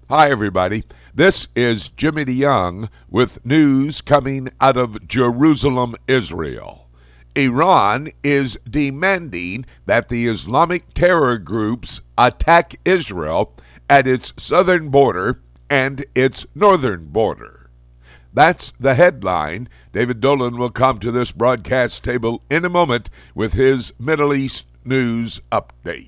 Hi, everybody. This is Jimmy DeYoung with news coming out of Jerusalem, Israel. Iran is demanding that the Islamic terror groups attack Israel at its southern border and its northern border. That's the headline. David Dolan will come to this broadcast table in a moment with his Middle East news update.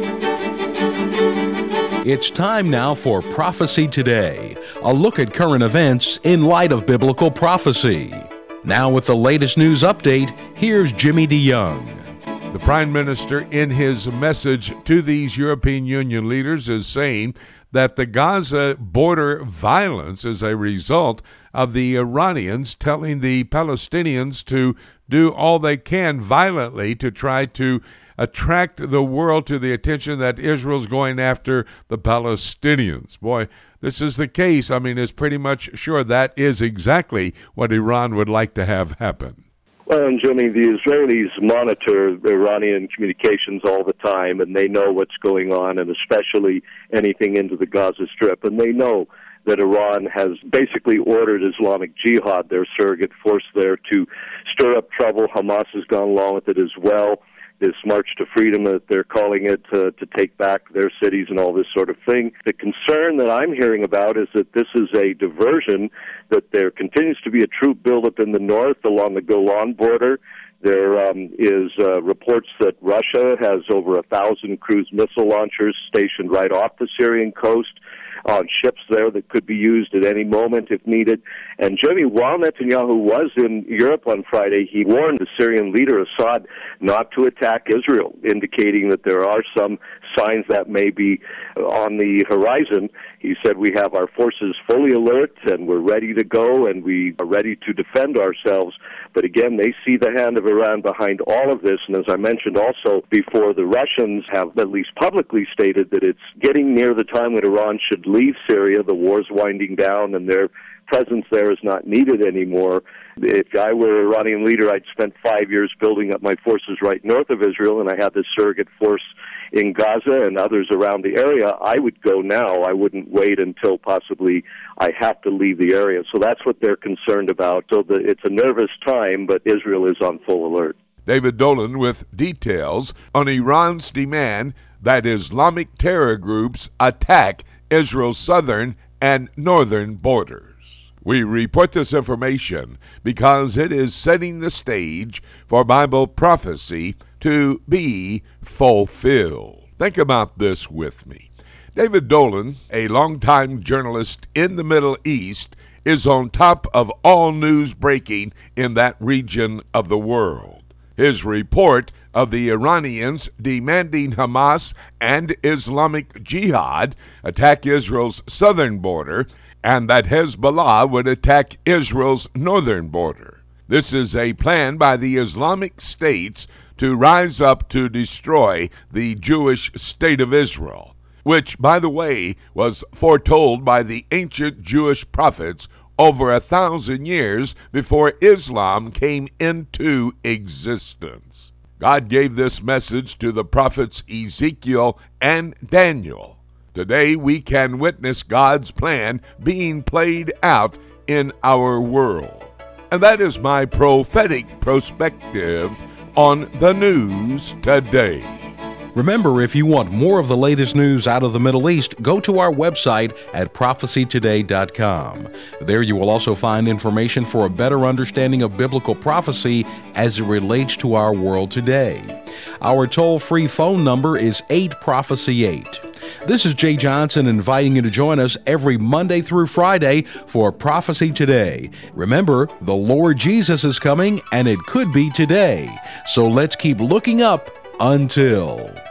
It's time now for Prophecy Today, a look at current events in light of biblical prophecy. Now with the latest news update, here's Jimmy DeYoung. The Prime Minister, in his message to these European Union leaders, is saying that the Gaza border violence is a result of the Iranians telling the Palestinians to do all they can violently to try to attract the world to the attention that Israel's going after the Palestinians. Boy, this is the case. I mean, it's pretty much sure that is exactly what Iran would like to have happen. Well, and Jimmy, the Israelis monitor Iranian communications all the time, and they know what's going on, and especially anything into the Gaza Strip. And they know that Iran has basically ordered Islamic Jihad, their surrogate force there, to stir up trouble. Hamas has gone along with it as well. This March to Freedom, that they're calling it, to take back their cities and all this sort of thing. The concern that I'm hearing about is that this is a diversion, that there continues to be a troop buildup in the north along the Golan border. There is reports that Russia has over 1,000 cruise missile launchers stationed right off the Syrian coast on ships there that could be used at any moment if needed. And Jimmy, while Netanyahu was in Europe on Friday, he warned the Syrian leader Assad not to attack Israel, indicating that there are some signs that may be on the horizon. He said, we have our forces fully alert and we're ready to go and we are ready to defend ourselves. But again, they see the hand of Iran behind all of this. And as I mentioned also before, the Russians have at least publicly stated that it's getting near the time when Iran should leave Syria. The war's winding down and their presence there is not needed anymore. If I were an Iranian leader, I'd spent 5 years building up my forces right north of Israel, and I had this surrogate force in Gaza and others around the area. I would go now. I wouldn't wait until possibly I have to leave the area. So that's what they're concerned about. So it's a nervous time, but Israel is on full alert. David Dolan with details on Iran's demand that Islamic terror groups attack Israel's southern and northern borders. We report this information because it is setting the stage for Bible prophecy to be fulfilled. Think about this with me. David Dolan, a longtime journalist in the Middle East, is on top of all news breaking in that region of the world. His report of the Iranians demanding Hamas and Islamic Jihad attack Israel's southern border and that Hezbollah would attack Israel's northern border. This is a plan by the Islamic states to rise up to destroy the Jewish state of Israel, which, by the way, was foretold by the ancient Jewish prophets over 1,000 years before Islam came into existence. God gave this message to the prophets Ezekiel and Daniel. Today we can witness God's plan being played out in our world. And that is my prophetic perspective on the news today. Remember, if you want more of the latest news out of the Middle East, go to our website at prophecytoday.com. There you will also find information for a better understanding of biblical prophecy as it relates to our world today. Our toll-free phone number is 8-PROPHECY-8. This is Jay Johnson inviting you to join us every Monday through Friday for Prophecy Today. Remember, the Lord Jesus is coming, and it could be today. So let's keep looking up until...